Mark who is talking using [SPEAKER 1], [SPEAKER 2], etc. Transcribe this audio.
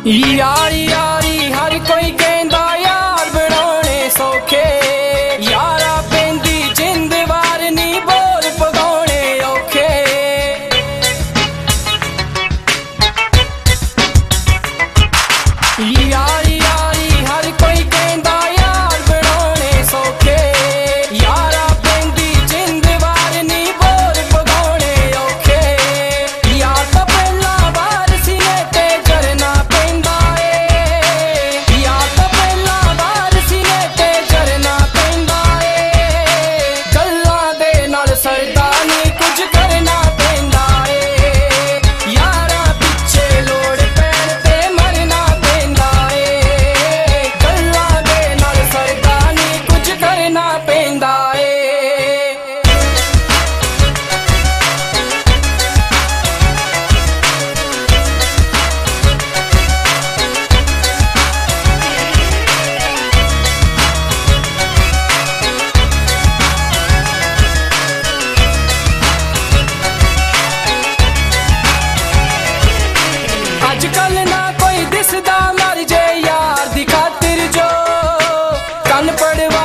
[SPEAKER 1] यारी यारी हर कोई कहंदा यार बनाने सौखे यारा पेंदी जिंद वार नी बोल पगाने औखे यारी यारी हर कोई कहंदा यार बनाने सौखे यारा पेंदी जिंद वार नी बोल पगाने औखे यार तो पहला बार सीने ते करना अजकल ना कोई दिसदा मर जे यार दी खातिर जो कन पड़वा